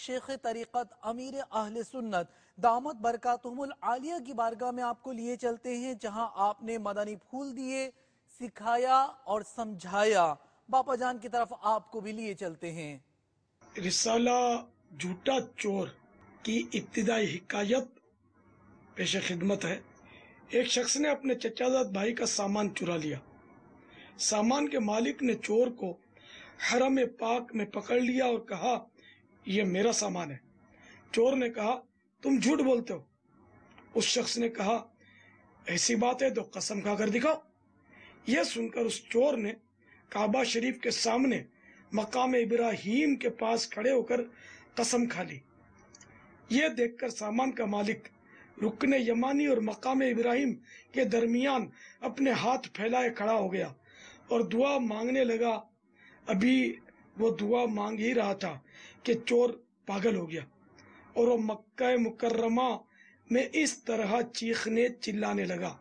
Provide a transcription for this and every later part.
شیخ طریقت امیر اہل سنت دامت برکاتہم العالیہ کی بارگاہ میں آپ کو لیے چلتے ہیں، جہاں آپ نے مدنی پھول دیے، سکھایا اور سمجھایا۔ باپا جان کی طرف آپ کو بھی لیے چلتے ہیں۔ رسالہ جھوٹا چور کی ابتدائی حکایت پیش خدمت ہے۔ ایک شخص نے اپنے چچا زاد بھائی کا سامان چرا لیا۔ سامان کے مالک نے چور کو حرم پاک میں پکڑ لیا اور کہا، یہ میرا سامان ہے۔ چور نے کہا، تم جھوٹ بولتے ہو۔ اس شخص نے کہا، ایسی بات ہے تو قسم کھا کر دکھاؤ۔ یہ سن کر اس چور نے کعبہ شریف کے سامنے مقام ابراہیم کے پاس کھڑے ہو کر قسم کھا لی۔ یہ دیکھ کر سامان کا مالک رکن یمانی اور مقام ابراہیم کے درمیان اپنے ہاتھ پھیلائے کھڑا ہو گیا اور دعا مانگنے لگا۔ ابھی وہ دعا مانگ ہی رہا تھا کہ چور پاگل ہو گیا اور وہ مکہ مکرمہ میں اس طرح چیخنے چلانے لگا،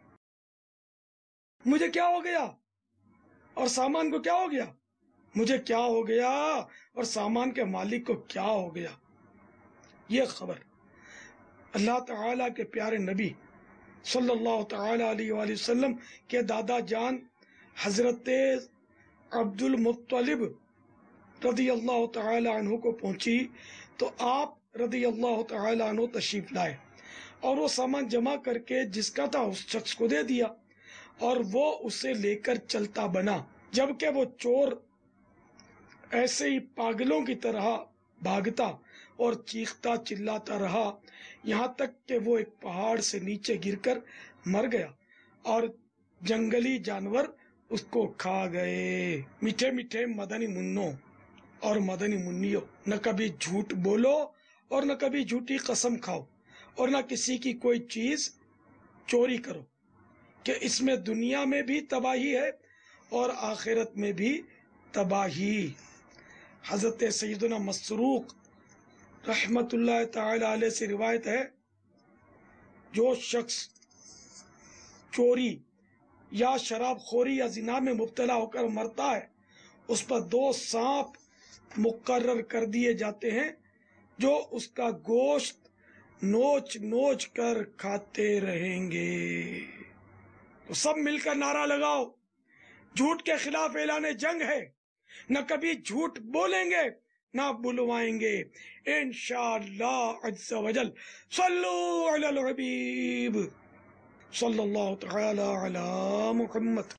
مجھے کیا ہو گیا اور سامان کو کیا ہو گیا، مجھے کیا ہو گیا اور سامان کے مالک کو کیا ہو گیا۔ یہ خبر اللہ تعالیٰ کے پیارے نبی صلی اللہ تعالیٰ علیہ وآلہ وسلم کے دادا جان حضرت عبد المطلب رضی اللہ تعالی عنہ کو پہنچی تو آپ رضی اللہ تعالی عنہ تشریف لائے اور وہ سامان جمع کر کے جس کا تھا اس شخص کو دے دیا اور وہ اسے لے کر چلتا بنا، جبکہ وہ چور ایسے ہی پاگلوں کی طرح بھاگتا اور چیختا چلاتا رہا، یہاں تک کہ وہ ایک پہاڑ سے نیچے گر کر مر گیا اور جنگلی جانور اس کو کھا گئے۔ میٹھے میٹھے مدنی منوں اور مدنی منیوں، نہ کبھی جھوٹ بولو اور نہ کبھی جھوٹی قسم کھاؤ اور نہ کسی کی کوئی چیز چوری کرو، کہ اس میں دنیا میں بھی تباہی ہے اور آخرت میں بھی تباہی۔ حضرت سیدنا مسروق رحمت اللہ تعالی علیہ سے روایت ہے، جو شخص چوری یا شراب خوری یا زنا میں مبتلا ہو کر مرتا ہے اس پر 2 سانپ مقرر کر دیے جاتے ہیں جو اس کا گوشت نوچ نوچ کر کھاتے رہیں گے۔ تو سب مل کر نعرہ لگاؤ، جھوٹ کے خلاف اعلان جنگ ہے، نہ کبھی جھوٹ بولیں گے نہ بلوائیں گے انشاءاللہ عز و جل۔ صلو علی الحبیب صلی اللہ تعالی علی محمد۔